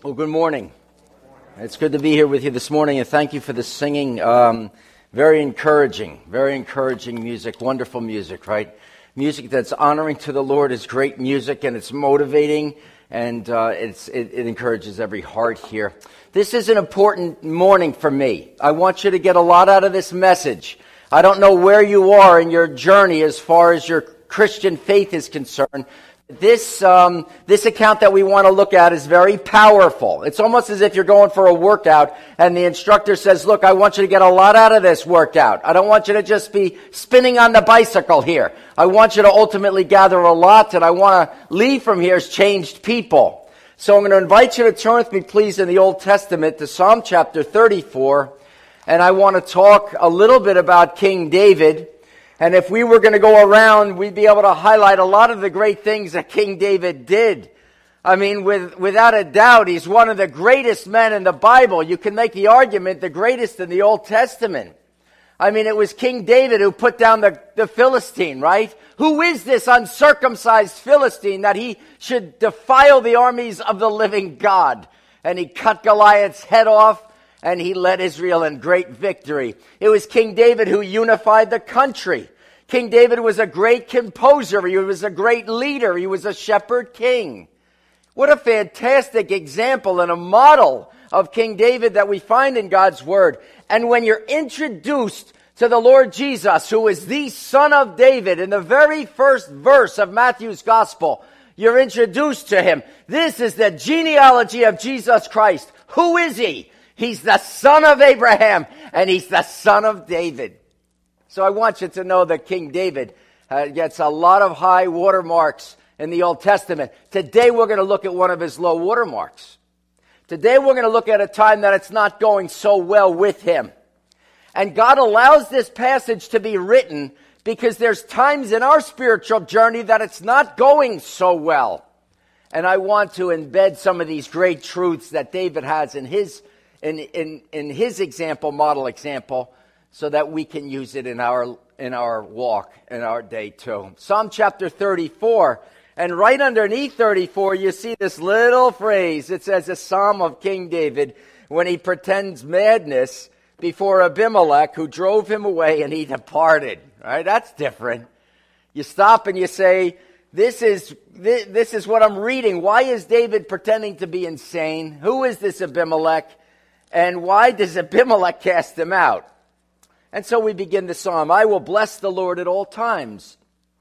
Well, good morning. It's good to be here with you this morning, and thank you for the singing. Very encouraging music, wonderful music, right? Music that's honoring to the Lord is great music, and it's motivating, and it encourages every heart here. This is an important morning for me. I want you to get a lot out of this message. I don't know where you are in your journey as far as your Christian faith is concerned. This account that we want to look at is very powerful. It's almost as if you're going for a workout and the instructor says, look, I want you to get a lot out of this workout. I don't want you to just be spinning on the bicycle here. I want you to ultimately gather a lot, and I want to leave from here as changed people. So I'm going to invite you to turn with me, please, in the Old Testament to Psalm chapter 34. And I want to talk a little bit about King David. And if we were going to go around, we'd be able to highlight a lot of the great things that King David did. I mean, without a doubt, he's one of the greatest men in the Bible. You can make the argument the greatest in the Old Testament. I mean, it was King David who put down the Philistine, right? Who is this uncircumcised Philistine that he should defile the armies of the living God? And he cut Goliath's head off, and he led Israel in great victory. It was King David who unified the country. King David was a great composer. He was a great leader. He was a shepherd king. What a fantastic example and a model of King David that we find in God's Word. And when you're introduced to the Lord Jesus, who is the Son of David, in the very first verse of Matthew's Gospel, you're introduced to him. This is the genealogy of Jesus Christ. Who is he? He's the son of Abraham, and he's the son of David. So I want you to know that King David gets a lot of high watermarks in the Old Testament. Today we're going to look at one of his low watermarks. Today we're going to look at a time that it's not going so well with him. And God allows this passage to be written because there's times in our spiritual journey that it's not going so well. And I want to embed some of these great truths that David has in his example, model example, so that we can use it in our walk, in our day too. Psalm chapter 34, and right underneath 34, you see this little phrase. It says, a psalm of King David when he pretends madness before Abimelech, who drove him away, and he departed. Right? That's different. You stop and you say, this is what I'm reading. Why is David pretending to be insane? Who is this Abimelech? And why does Abimelech cast him out? And so we begin the psalm. I will bless the Lord at all times.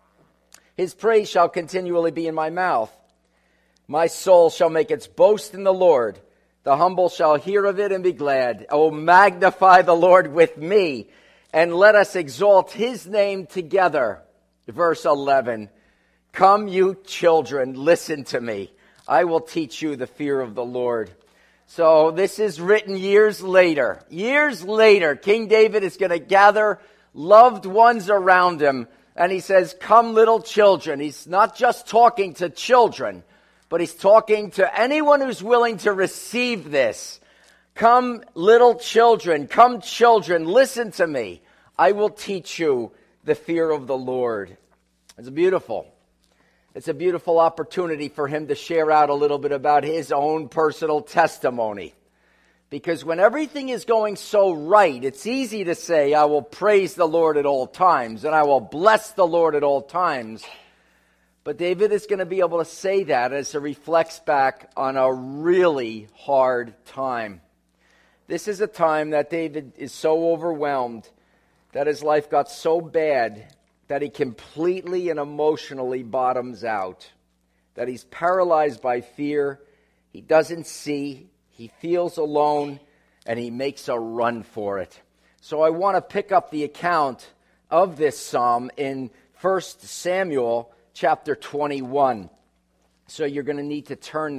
His praise shall continually be in my mouth. My soul shall make its boast in the Lord. The humble shall hear of it and be glad. Oh, magnify the Lord with me, and let us exalt his name together. Verse 11. Come, you children, listen to me. I will teach you the fear of the Lord. So this is written years later. Years later, King David is going to gather loved ones around him. And he says, come little children. He's not just talking to children, but he's talking to anyone who's willing to receive this. Come little children, come children, listen to me. I will teach you the fear of the Lord. It's beautiful. It's a beautiful opportunity for him to share out a little bit about his own personal testimony. Because when everything is going so right, it's easy to say, I will praise the Lord at all times, and I will bless the Lord at all times. But David is going to be able to say that as he reflects back on a really hard time. This is a time that David is so overwhelmed that his life got so bad that he completely and emotionally bottoms out, that he's paralyzed by fear, he doesn't see, he feels alone, and he makes a run for it. So I want to pick up the account of this psalm in 1 Samuel chapter 21. So you're going to need to turn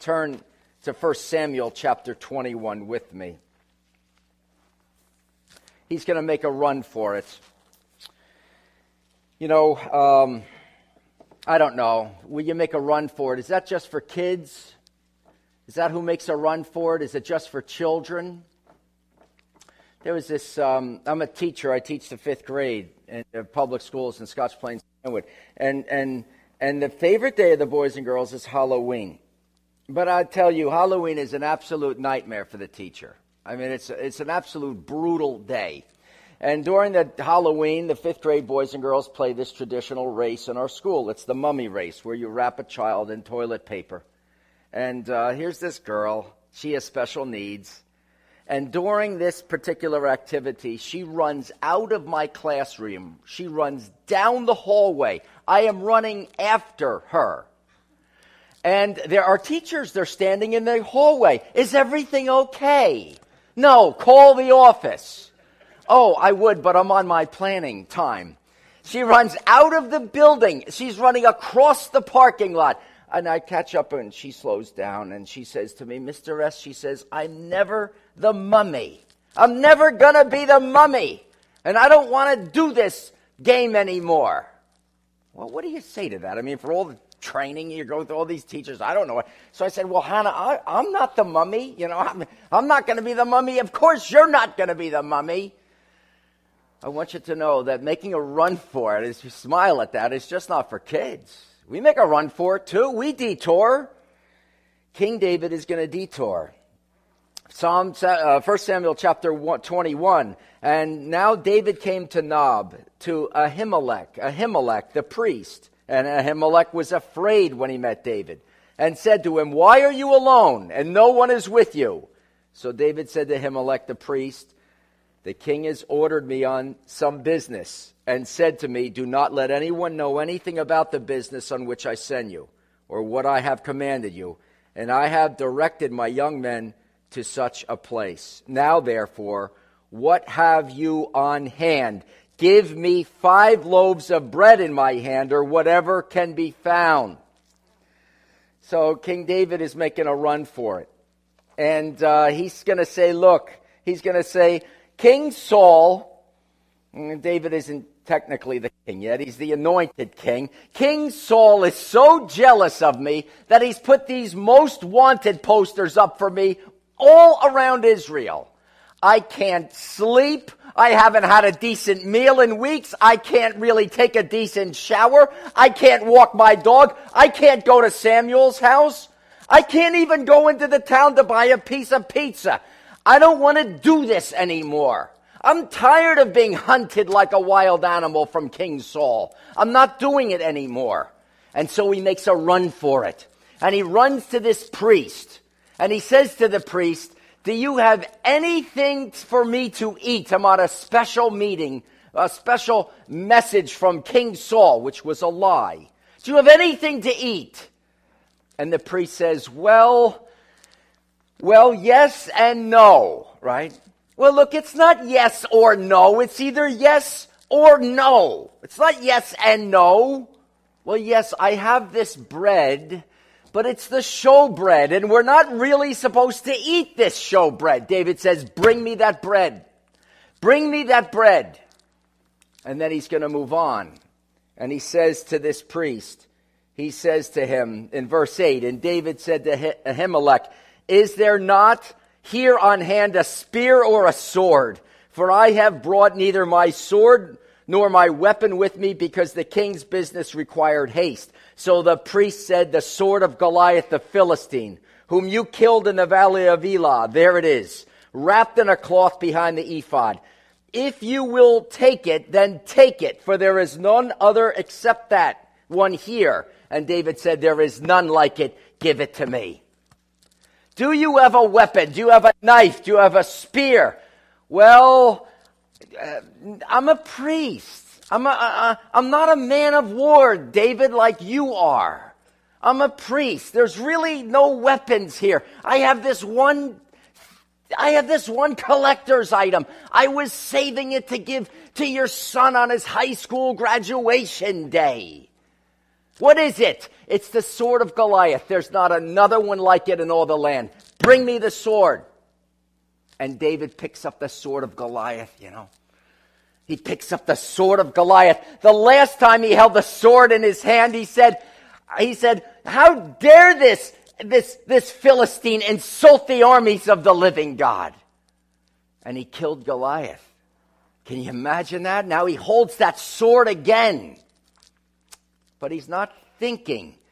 to 1 Samuel chapter 21 with me. He's going to make a run for it. You know, I don't know. Will you make a run for it? Is that just for kids? Is that who makes a run for it? Is it just for children? There was this, I'm a teacher. I teach the 5th grade in public schools in Scotch Plains, Stanwood. And the favorite day of the boys and girls is Halloween. But I tell you, Halloween is an absolute nightmare for the teacher. I mean, it's an absolute brutal day. And during the Halloween, the 5th grade boys and girls play this traditional race in our school. It's the mummy race, where you wrap a child in toilet paper. And here's this girl. She has special needs. And during this particular activity, she runs out of my classroom. She runs down the hallway. I am running after her. And there are teachers, they're standing in the hallway. Is everything okay? No, call the office. Oh, I would, but I'm on my planning time. She runs out of the building. She's running across the parking lot. And I catch up and she slows down and she says to me, Mr. S, she says, I'm never the mummy. I'm never going to be the mummy. And I don't want to do this game anymore. Well, what do you say to that? I mean, for all the training you go through, all these teachers, I don't know. So I said, well, Hannah, I'm not the mummy. You know, I'm not going to be the mummy. Of course you're not going to be the mummy. I want you to know that making a run for it, as you smile at that, is just not for kids. We make a run for it too. We detour. King David is going to detour. 1 Samuel chapter 21. And now David came to Nob, to Ahimelech the priest. And Ahimelech was afraid when he met David and said to him, why are you alone and no one is with you? So David said to Ahimelech the priest, the king has ordered me on some business and said to me, do not let anyone know anything about the business on which I send you or what I have commanded you. And I have directed my young men to such a place. Now, therefore, what have you on hand? Give me 5 loaves of bread in my hand or whatever can be found. So King David is making a run for it. And he's going to say, look, he's going to say, King Saul, David isn't technically the king yet, he's the anointed king. King Saul is so jealous of me that he's put these most wanted posters up for me all around Israel. I can't sleep. I haven't had a decent meal in weeks. I can't really take a decent shower. I can't walk my dog. I can't go to Samuel's house. I can't even go into the town to buy a piece of pizza. I don't want to do this anymore. I'm tired of being hunted like a wild animal from King Saul. I'm not doing it anymore. And so he makes a run for it. And he runs to this priest. And he says to the priest, do you have anything for me to eat? I'm on a special meeting, a special message from King Saul, which was a lie. Do you have anything to eat? And the priest says, well, yes and no, right? Well, look, it's not yes or no. It's either yes or no. It's not yes and no. Well, yes, I have this bread, but it's the show bread, and we're not really supposed to eat this show bread. David says, bring me that bread. Bring me that bread. And then he's going to move on. And he says to this priest, he says to him in verse 8, and David said to Ahimelech, is there not here on hand a spear or a sword? For I have brought neither my sword nor my weapon with me, because the king's business required haste. So the priest said, the sword of Goliath the Philistine, whom you killed in the valley of Elah, there it is, wrapped in a cloth behind the ephod. If you will take it, then take it, for there is none other except that one here. And David said, there is none like it. Give it to me. Do you have a weapon? Do you have a knife? Do you have a spear? Well, I'm a priest. I'm not a man of war, David, like you are. I'm a priest. There's really no weapons here. I have this one collector's item. I was saving it to give to your son on his high school graduation day. What is it? It's the sword of Goliath. There's not another one like it in all the land. Bring me the sword. And David picks up the sword of Goliath, you know. He picks up the sword of Goliath. The last time he held the sword in his hand, he said, how dare this Philistine insult the armies of the living God? And he killed Goliath. Can you imagine that? Now he holds that sword again. But he's not thinking.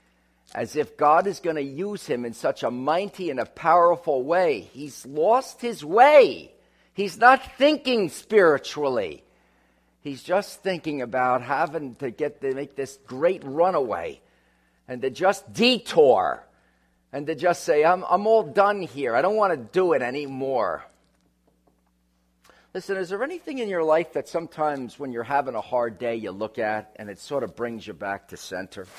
as if God is going to use him in such a mighty and a powerful way. He's lost his way. He's not thinking spiritually. He's just thinking about having to make this great runaway and to just detour and to just say, I'm all done here. I don't want to do it anymore. Listen, is there anything in your life that sometimes when you're having a hard day you look at and it sort of brings you back to center?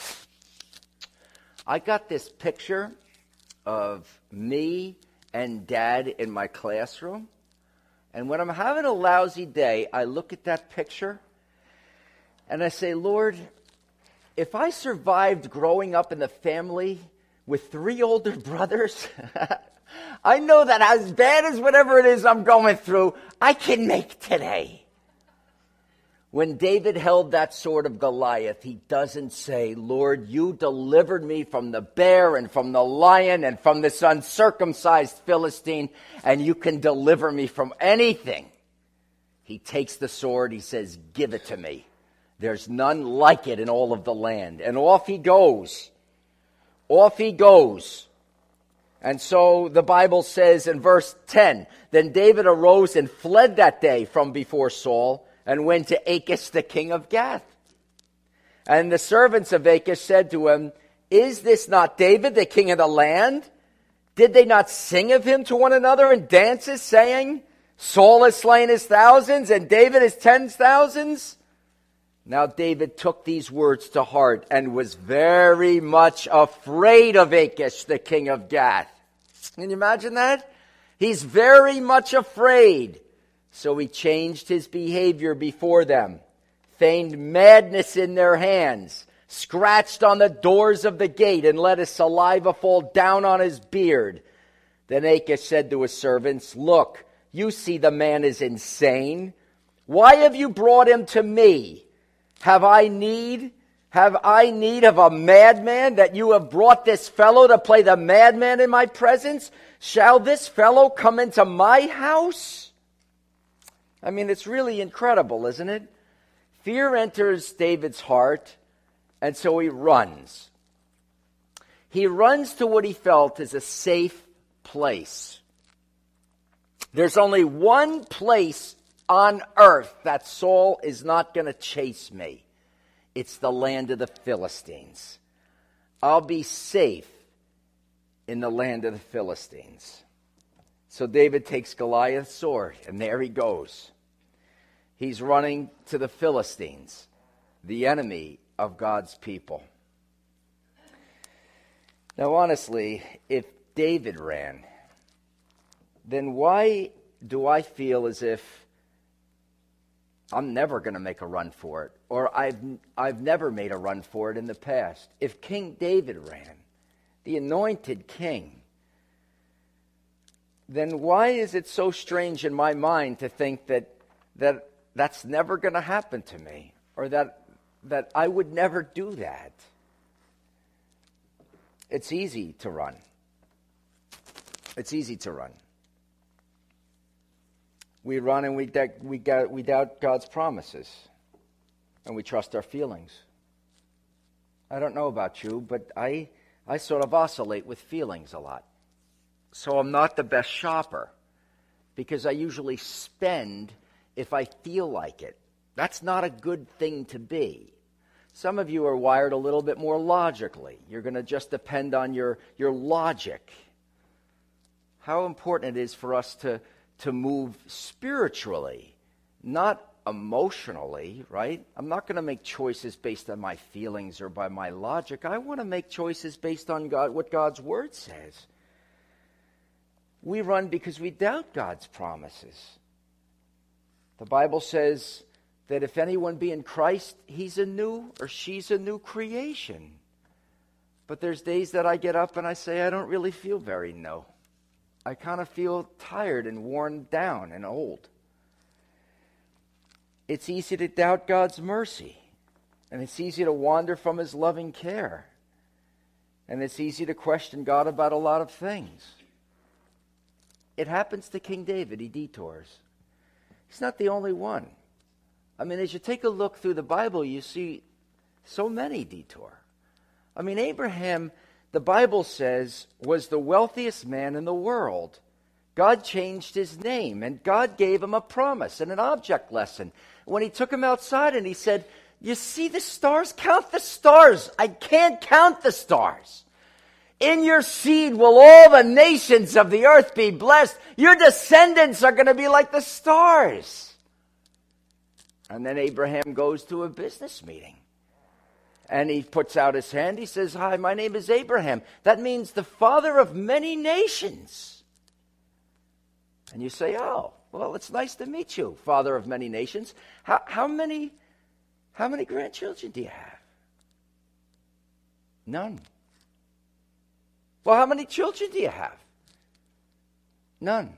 I got this picture of me and Dad in my classroom. And when I'm having a lousy day, I look at that picture and I say, Lord, if I survived growing up in the family with 3 older brothers, I know that as bad as whatever it is I'm going through, I can make today. When David held that sword of Goliath, he doesn't say, Lord, you delivered me from the bear and from the lion and from this uncircumcised Philistine, and you can deliver me from anything. He takes the sword, he says, give it to me. There's none like it in all of the land. And off he goes. Off he goes. And so the Bible says in verse 10, then David arose and fled that day from before Saul, and went to Achish, the king of Gath. And the servants of Achish said to him, is this not David, the king of the land? Did they not sing of him to one another in dances, saying, Saul has slain his thousands, and David his 10,000s? Now David took these words to heart, and was very much afraid of Achish, the king of Gath. Can you imagine that? He's very much afraid. So he changed his behavior before them, feigned madness in their hands, scratched on the doors of the gate, and let his saliva fall down on his beard. Then Achish said to his servants, look, you see the man is insane. Why have you brought him to me? Have I need of a madman that you have brought this fellow to play the madman in my presence? Shall this fellow come into my house? I mean, it's really incredible, isn't it? Fear enters David's heart, and so he runs. He runs to what he felt is a safe place. There's only one place on earth that Saul is not going to chase me. It's the land of the Philistines. I'll be safe in the land of the Philistines. So David takes Goliath's sword, and there he goes. He's running to the Philistines, the enemy of God's people. Now, honestly, if David ran, then why do I feel as if I'm never going to make a run for it, or I've never made a run for it in the past? If King David ran, the anointed king, then why is it so strange in my mind to think that that's never going to happen to me, or that I would never do that? It's easy to run. It's easy to run. We run and we doubt God's promises, and we trust our feelings. I don't know about you, but I sort of oscillate with feelings a lot. So I'm not the best shopper, because I usually spend if I feel like it. That's not a good thing to be. Some of you are wired a little bit more logically. You're going to just depend on your logic. How important it is for us to move spiritually, not emotionally, right? I'm not going to make choices based on my feelings or by my logic. I want to make choices based on what God's Word says. We run because we doubt God's promises. The Bible says that if anyone be in Christ, he's a new or she's a new creation. But there's days that I get up and I say, I don't really feel very new. I kind of feel tired and worn down and old. It's easy to doubt God's mercy. And it's easy to wander from His loving care. And it's easy to question God about a lot of things. It happens to King David. He detours. He's not the only one. I mean, as you take a look through the Bible, you see so many detour. I mean, Abraham, the Bible says, was the wealthiest man in the world. God changed his name, and God gave him a promise and an object lesson. When he took him outside and he said, you see the stars? Count the stars. I can't count the stars. In your seed will all the nations of the earth be blessed. Your descendants are going to be like the stars. And then Abraham goes to a business meeting. And he puts out his hand. He says, hi, my name is Abraham. That means the father of many nations. And you say, oh, well, it's nice to meet you, father of many nations. How many grandchildren do you have? None. Well, how many children do you have? None.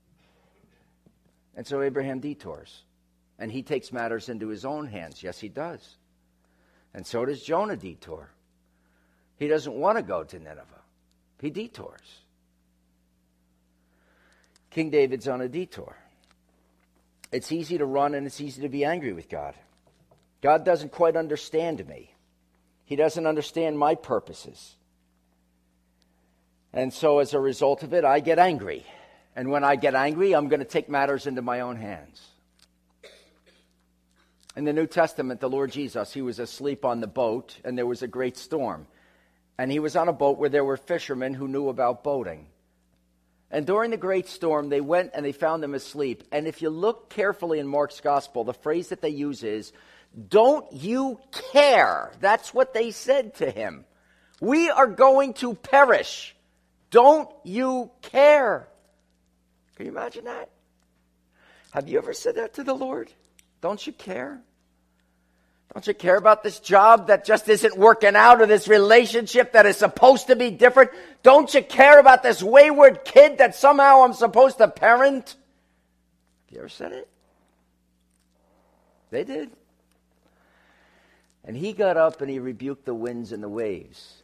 And so Abraham detours. And he takes matters into his own hands. Yes, he does. And so does Jonah detour. He doesn't want to go to Nineveh. He detours. King David's on a detour. It's easy to run and it's easy to be angry with God. God doesn't quite understand me. He doesn't understand my purposes. And so as a result of it, I get angry. And when I get angry, I'm going to take matters into my own hands. In the New Testament, the Lord Jesus, he was asleep on the boat, and there was a great storm. And he was on a boat where there were fishermen who knew about boating. And during the great storm, they went and they found him asleep. And if you look carefully in Mark's gospel, the phrase that they use is, don't you care? That's what they said to him. We are going to perish. Don't you care? Can you imagine that? Have you ever said that to the Lord? Don't you care? Don't you care about this job that just isn't working out, or this relationship that is supposed to be different? Don't you care about this wayward kid that somehow I'm supposed to parent? Have you ever said it? They did. And he got up and he rebuked the winds and the waves.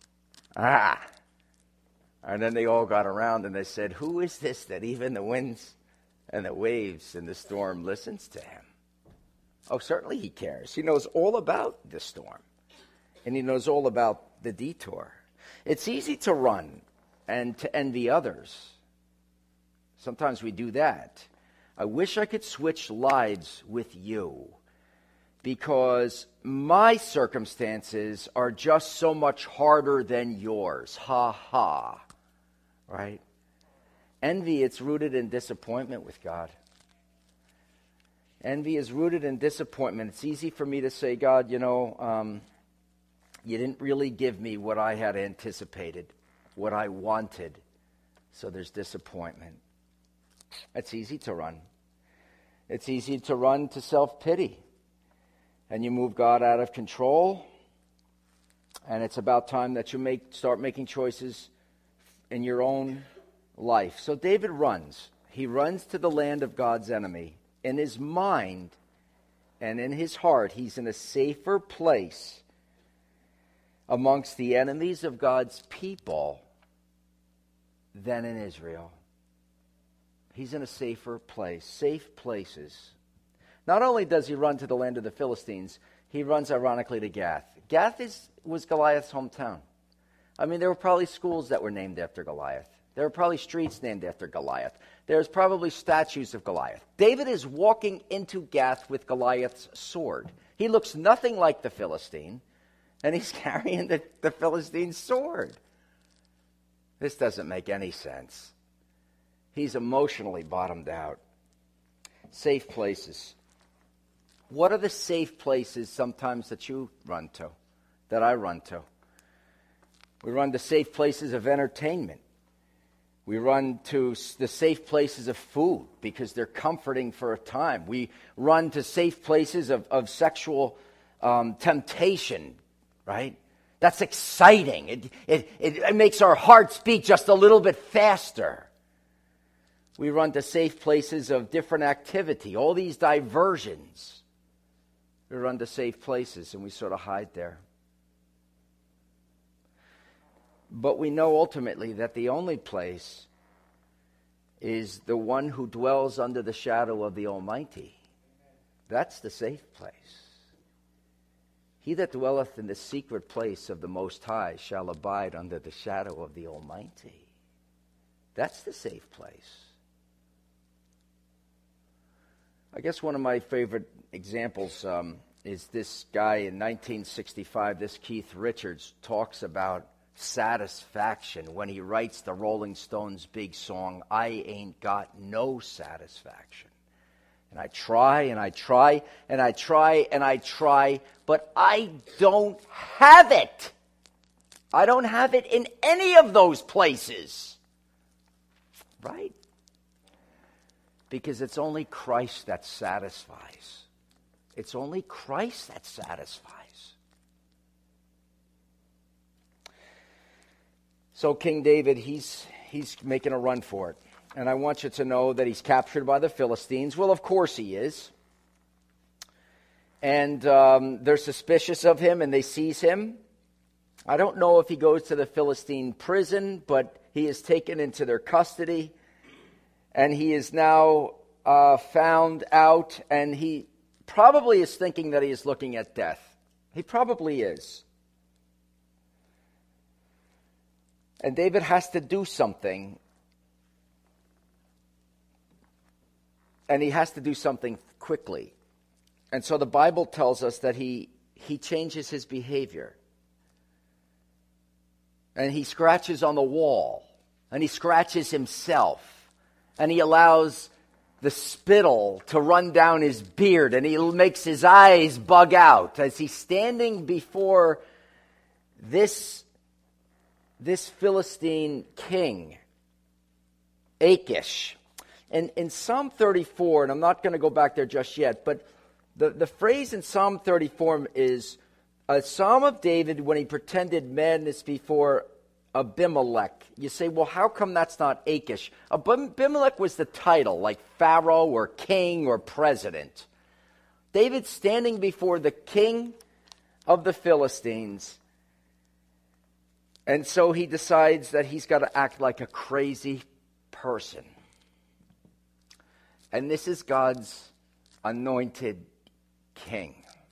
And then they all got around and they said, who is this that even the winds and the waves and the storm listens to him? Oh, certainly he cares. He knows all about the storm. And he knows all about the detour. It's easy to run and to envy others. Sometimes we do that. I wish I could switch lives with you, because my circumstances are just so much harder than yours. Ha ha. Right? Envy, it's rooted in disappointment with God. Envy is rooted in disappointment. It's easy for me to say, God, you didn't really give me what I had anticipated, what I wanted. So there's disappointment. It's easy to run. It's easy to run to self-pity. And you move God out of control. And it's about time that you start making choices in your own life. So David runs. He runs to the land of God's enemy. In his mind and in his heart, he's in a safer place amongst the enemies of God's people than in Israel. He's in a safer place, safe places. Not only does he run to the land of the Philistines, he runs ironically to Gath. Gath was Goliath's hometown. I mean, there were probably schools that were named after Goliath. There were probably streets named after Goliath. There's probably statues of Goliath. David is walking into Gath with Goliath's sword. He looks nothing like the Philistine, and he's carrying the Philistine's sword. This doesn't make any sense. He's emotionally bottomed out. Safe places. What are the safe places sometimes that you run to, that I run to? We run to safe places of entertainment. We run to the safe places of food because they're comforting for a time. We run to safe places of sexual temptation, right? That's exciting. It makes our hearts beat just a little bit faster. We run to safe places of different activity, all these diversions. We run to safe places and we sort of hide there. But we know ultimately that the only place is the one who dwells under the shadow of the Almighty. That's the safe place. He that dwelleth in the secret place of the Most High shall abide under the shadow of the Almighty. That's the safe place. I guess one of my favorite examples is this guy in 1965, this Keith Richards, talks about satisfaction when he writes the Rolling Stones' big song, I Ain't Got No Satisfaction. And I try, and I try, and I try, and I try, but I don't have it. I don't have it in any of those places. Right? Because it's only Christ that satisfies. It's only Christ that satisfies. So King David, he's making a run for it. And I want you to know that he's captured by the Philistines. Well, of course he is. And they're suspicious of him and they seize him. I don't know if he goes to the Philistine prison, but he is taken into their custody. And he is now found out, and he probably is thinking that he is looking at death. He probably is. And David has to do something. And he has to do something quickly. And so the Bible tells us that he changes his behavior. And he scratches on the wall. And he scratches himself. And he allows the spittle to run down his beard. And he makes his eyes bug out as he's standing before this Philistine king, Achish. And in Psalm 34, and I'm not going to go back there just yet, but the phrase in Psalm 34 is a psalm of David when he pretended madness before Abimelech. You say, well, how come that's not Achish? Abimelech was the title, like Pharaoh or king or president. David's standing before the king of the Philistines. And so he decides that he's got to act like a crazy person. And this is God's anointed king.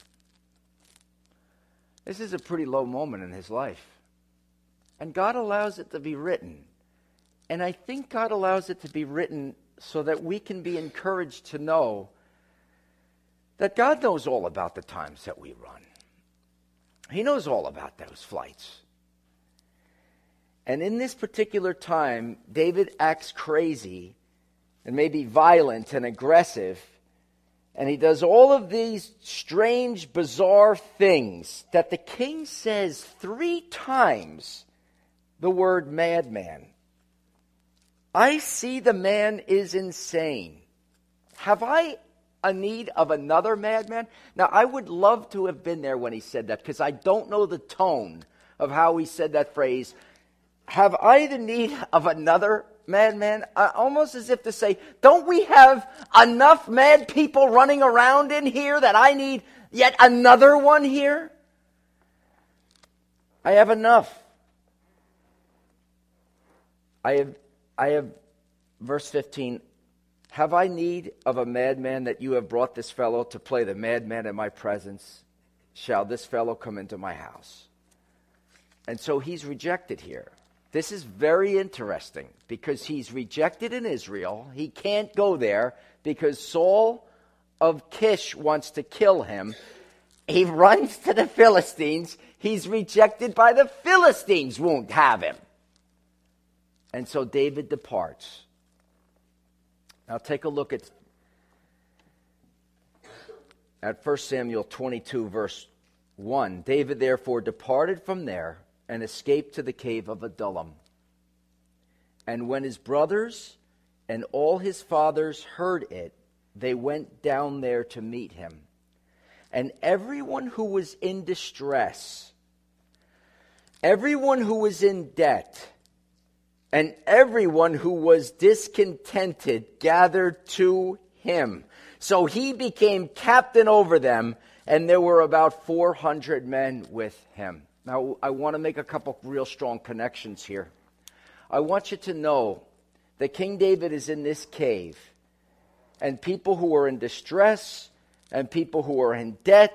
This is a pretty low moment in his life. And God allows it to be written. And I think God allows it to be written so that we can be encouraged to know that God knows all about the times that we run. He knows all about those flights. And in this particular time, David acts crazy and maybe violent and aggressive. And he does all of these strange, bizarre things that the king says 3 times the word madman. I see the man is insane. Have I a need of another madman? Now, I would love to have been there when he said that, because I don't know the tone of how he said that phrase. Have I the need of another madman? Almost as if to say, don't we have enough mad people running around in here that I need yet another one here? I have enough. I have, verse 15, have I need of a madman that you have brought this fellow to play the madman in my presence? Shall this fellow come into my house? And so he's rejected here. This is very interesting because he's rejected in Israel. He can't go there because Saul of Kish wants to kill him. He runs to the Philistines. He's rejected by the Philistines, won't have him. And so David departs. Now take a look at 1 Samuel 22, verse 1. David therefore departed from there and escaped to the cave of Adullam. And when his brothers and all his fathers heard it, they went down there to meet him. And everyone who was in distress, everyone who was in debt, and everyone who was discontented gathered to him. So he became captain over them, and there were about 400 men with him. Now, I want to make a couple real strong connections here. I want you to know that King David is in this cave, and people who are in distress, and people who are in debt,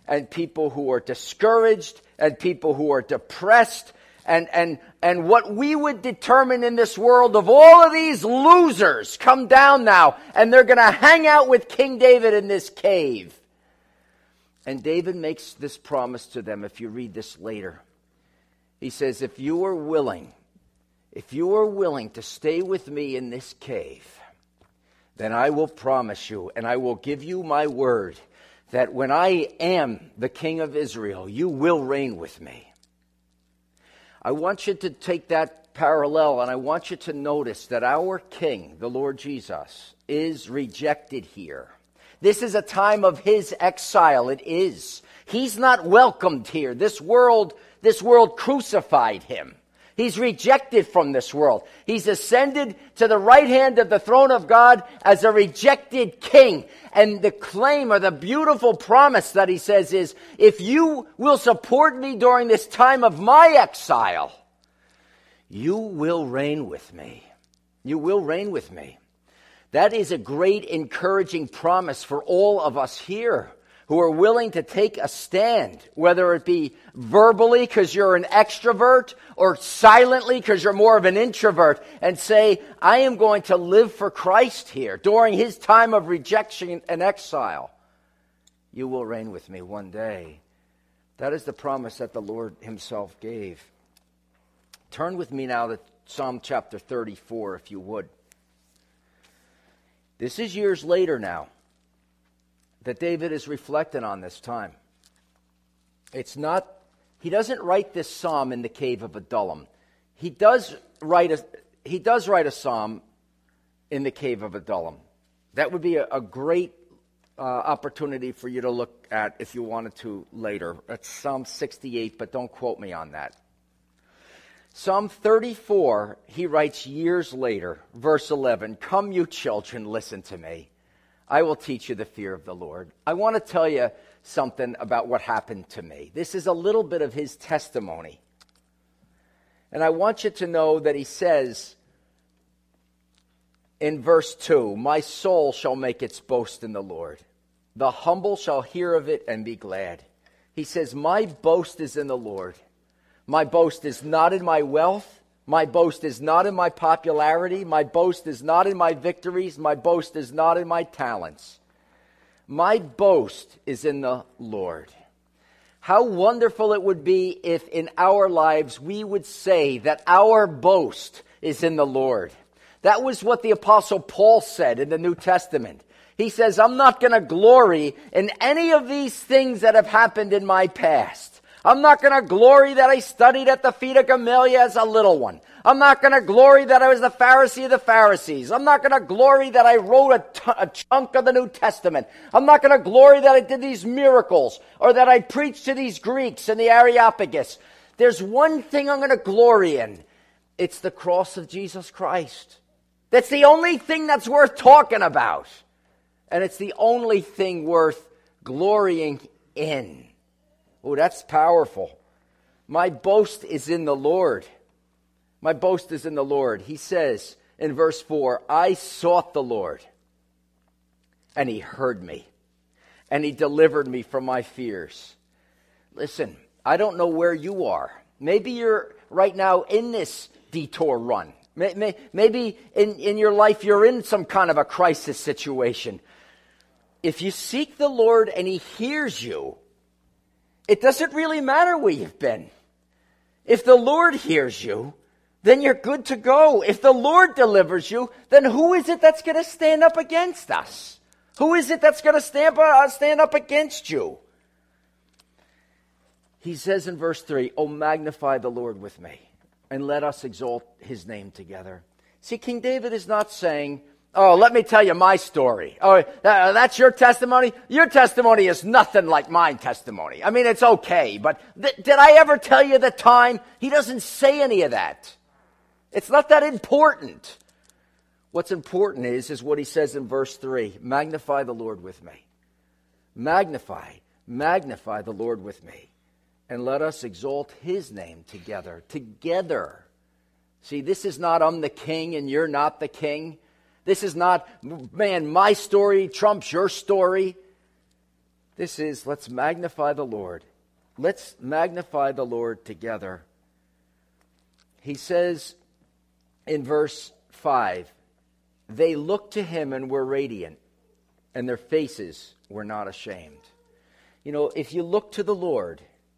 and people who are discouraged and people who are depressed and what we would determine in this world of all of these losers come down now, and they're going to hang out with King David in this cave. And David makes this promise to them, if you read this later. He says, if you are willing to stay with me in this cave, then I will promise you, and I will give you my word, that when I am the king of Israel, you will reign with me. I want you to take that parallel, and I want you to notice that our King, the Lord Jesus, is rejected here. This is a time of his exile. It is. He's not welcomed here. This world crucified him. He's rejected from this world. He's ascended to the right hand of the throne of God as a rejected king. And the claim or the beautiful promise that he says is, if you will support me during this time of my exile, you will reign with me. You will reign with me. That is a great encouraging promise for all of us here who are willing to take a stand, whether it be verbally because you're an extrovert or silently because you're more of an introvert, and say, I am going to live for Christ here during his time of rejection and exile. You will reign with me one day. That is the promise that the Lord himself gave. Turn with me now to Psalm chapter 34, if you would. This is years later now that David is reflecting on this time. He doesn't write this psalm in the cave of Adullam. He does write a psalm in the cave of Adullam. That would be a great opportunity for you to look at if you wanted to later. That's Psalm 68, but don't quote me on that. Psalm 34, he writes years later, verse 11, "Come, you children, listen to me. I will teach you the fear of the Lord." I want to tell you something about what happened to me. This is a little bit of his testimony. And I want you to know that he says in verse 2, "My soul shall make its boast in the Lord. The humble shall hear of it and be glad." He says, my boast is in the Lord. My boast is not in my wealth. My boast is not in my popularity. My boast is not in my victories. My boast is not in my talents. My boast is in the Lord. How wonderful it would be if in our lives we would say that our boast is in the Lord. That was what the Apostle Paul said in the New Testament. He says, I'm not going to glory in any of these things that have happened in my past. I'm not going to glory that I studied at the feet of Gamaliel as a little one. I'm not going to glory that I was the Pharisee of the Pharisees. I'm not going to glory that I wrote a chunk of the New Testament. I'm not going to glory that I did these miracles or that I preached to these Greeks in the Areopagus. There's one thing I'm going to glory in. It's the cross of Jesus Christ. That's the only thing that's worth talking about. And it's the only thing worth glorying in. Oh, that's powerful. My boast is in the Lord. My boast is in the Lord. He says in verse 4, I sought the Lord, and he heard me, and he delivered me from my fears. Listen, I don't know where you are. Maybe you're right now in this detour run. Maybe in your life you're in some kind of a crisis situation. If you seek the Lord and he hears you, it doesn't really matter where you've been. If the Lord hears you, then you're good to go. If the Lord delivers you, then who is it that's going to stand up against us? Who is it that's going to stand up against you? He says in verse 3, "Oh, magnify the Lord with me, and let us exalt his name together." See, King David is not saying, oh, let me tell you my story. Oh, that's your testimony? Your testimony is nothing like my testimony. I mean, it's okay, but did I ever tell you the time? He doesn't say any of that. It's not that important. What's important is what he says in verse 3. Magnify the Lord with me. Magnify the Lord with me. And let us exalt his name together. Together. See, this is not I'm the king and you're not the king. This is not, man, my story trumps your story. This is, let's magnify the Lord. Let's magnify the Lord together. He says in verse 5, they looked to him and were radiant, and their faces were not ashamed. You know, if you look to the Lord,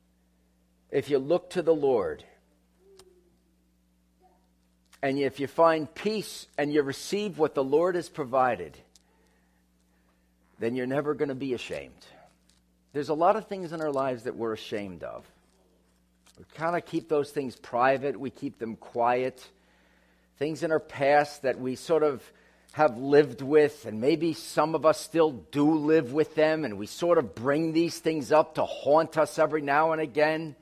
and if you find peace and you receive what the Lord has provided, then you're never going to be ashamed. There's a lot of things in our lives that we're ashamed of. We kind of keep those things private. We keep them quiet. Things in our past that we sort of have lived with, and maybe some of us still do live with them, and we sort of bring these things up to haunt us every now and again.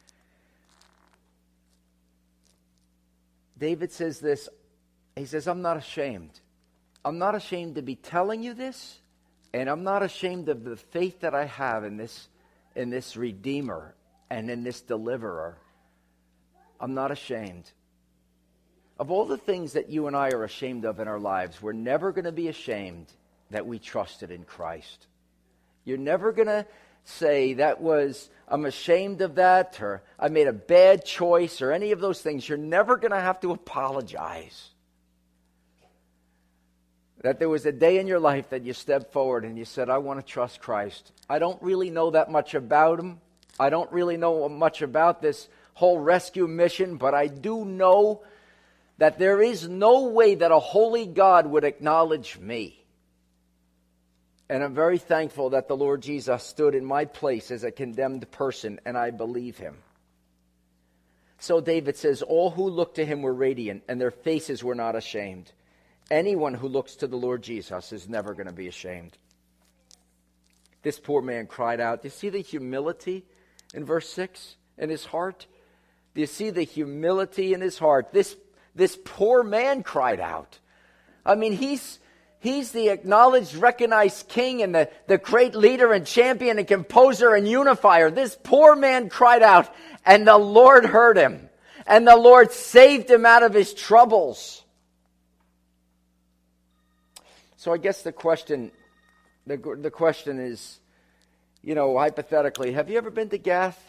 David says this. He says, I'm not ashamed. I'm not ashamed to be telling you this, and I'm not ashamed of the faith that I have in this Redeemer and in this Deliverer. I'm not ashamed. Of all the things that you and I are ashamed of in our lives, we're never going to be ashamed that we trusted in Christ. You're never going to say I'm ashamed of that, or I made a bad choice, or any of those things. You're never going to have to apologize. That there was a day in your life that you stepped forward and you said, I want to trust Christ. I don't really know that much about him. I don't really know much about this whole rescue mission, but I do know that there is no way that a holy God would acknowledge me. And I'm very thankful that the Lord Jesus stood in my place as a condemned person, and I believe him. So David says, all who looked to him were radiant, and their faces were not ashamed. Anyone who looks to the Lord Jesus is never going to be ashamed. This poor man cried out. Do you see the humility in verse 6 in his heart? Do you see the humility in his heart? This poor man cried out. I mean, he's the acknowledged, recognized king and the great leader and champion and composer and unifier. This poor man cried out, and the Lord heard him. And the Lord saved him out of his troubles. So I guess the question is, hypothetically, have you ever been to Gath?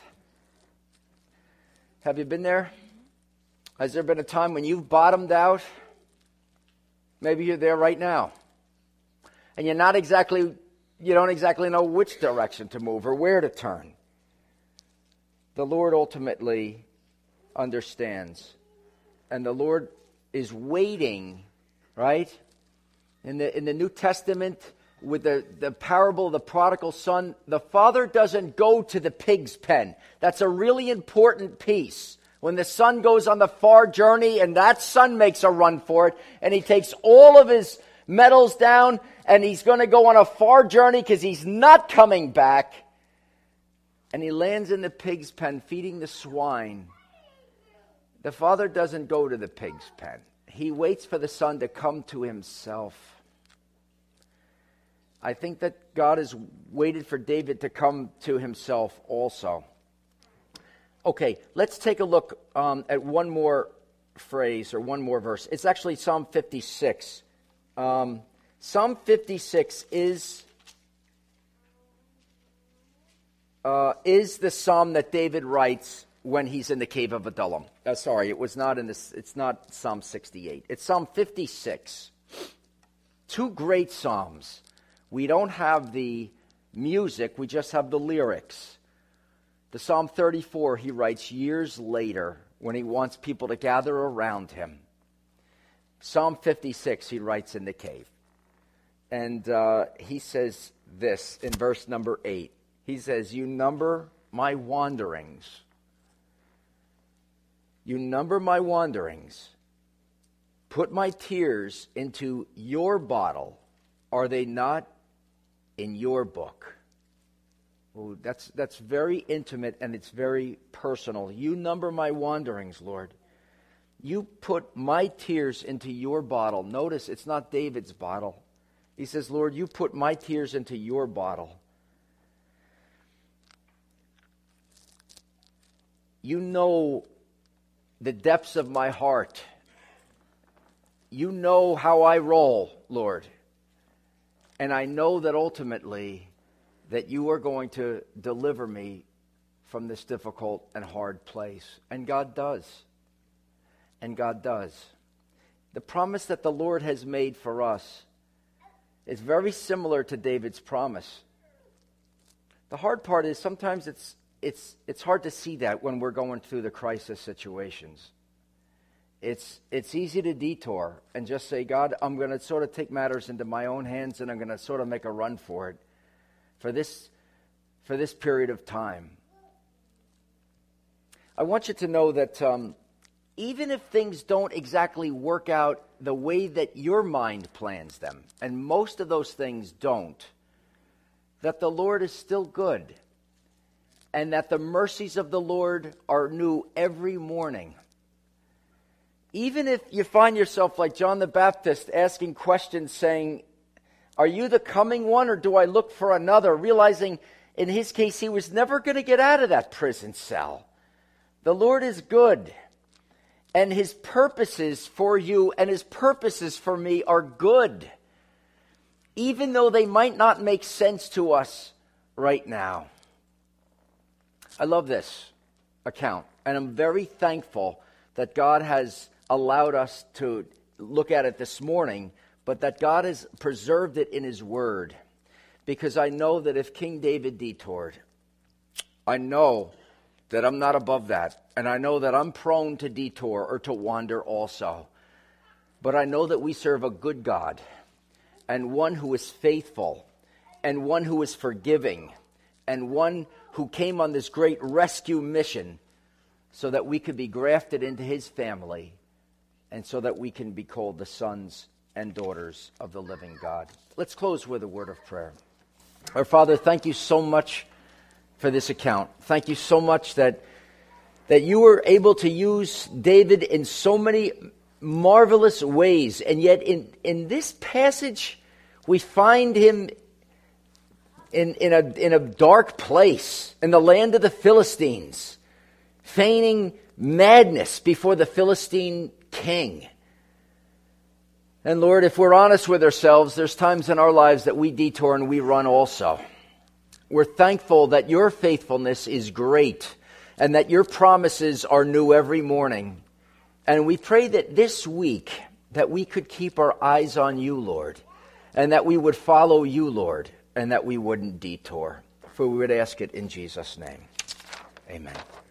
Have you been there? Has there been a time when you've bottomed out? Maybe you're there right now. And you don't exactly know which direction to move or where to turn. The Lord ultimately understands. And the Lord is waiting, right? In the New Testament, with the parable of the prodigal son, the father doesn't go to the pig's pen. That's a really important piece. When the son goes on the far journey and that son makes a run for it, and he takes all of his metals down and he's going to go on a far journey because he's not coming back, and he lands in the pig's pen feeding the swine, the father doesn't go to the pig's pen. He waits for the son to come to himself. I think that God has waited for David to come to himself also. Okay, let's take a look at one more phrase or one more verse. It's actually Psalm 56. Psalm 56 is the psalm that David writes when he's in the cave of Adullam. It's not Psalm 68. It's Psalm 56. Two great psalms. We don't have the music, we just have the lyrics. The Psalm 34 he writes years later when he wants people to gather around him. Psalm 56 he writes in the cave. And he says this in verse number 8. He says, you number my wanderings. You number my wanderings. Put my tears into your bottle. Are they not in your book? Oh, that's very intimate and it's very personal. You number my wanderings, Lord. You put my tears into your bottle. Notice it's not David's bottle. He says, Lord, you put my tears into your bottle. You know the depths of my heart. You know how I roll, Lord. And I know that ultimately that you are going to deliver me from this difficult and hard place. And God does. And God does. The promise that the Lord has made for us is very similar to David's promise. The hard part is sometimes it's hard to see that when we're going through the crisis situations. It's easy to detour and just say, God, I'm going to sort of take matters into my own hands and I'm going to sort of make a run for it for this period of time. I want you to know that even if things don't exactly work out the way that your mind plans them, and most of those things don't, that the Lord is still good, and that the mercies of the Lord are new every morning. Even if you find yourself like John the Baptist asking questions saying, are you the coming one or do I look for another? Realizing in his case he was never going to get out of that prison cell. The Lord is good. And his purposes for you and his purposes for me are good, even though they might not make sense to us right now. I love this account, and I'm very thankful that God has allowed us to look at it this morning, but that God has preserved it in his word, because I know that if King David detoured, I know that I'm not above that. And I know that I'm prone to detour or to wander also. But I know that we serve a good God, and one who is faithful, and one who is forgiving, and one who came on this great rescue mission so that we could be grafted into his family, and so that we can be called the sons and daughters of the living God. Let's close with a word of prayer. Our Father, thank you so much for this account. Thank you so much that you were able to use David in so many marvelous ways. And yet in this passage, we find him in a dark place, in the land of the Philistines, feigning madness before the Philistine king. And Lord, if we're honest with ourselves, there's times in our lives that we detour and we run also. We're thankful that your faithfulness is great and that your promises are new every morning. And we pray that this week that we could keep our eyes on you, Lord, and that we would follow you, Lord, and that we wouldn't detour. For we would ask it in Jesus' name. Amen.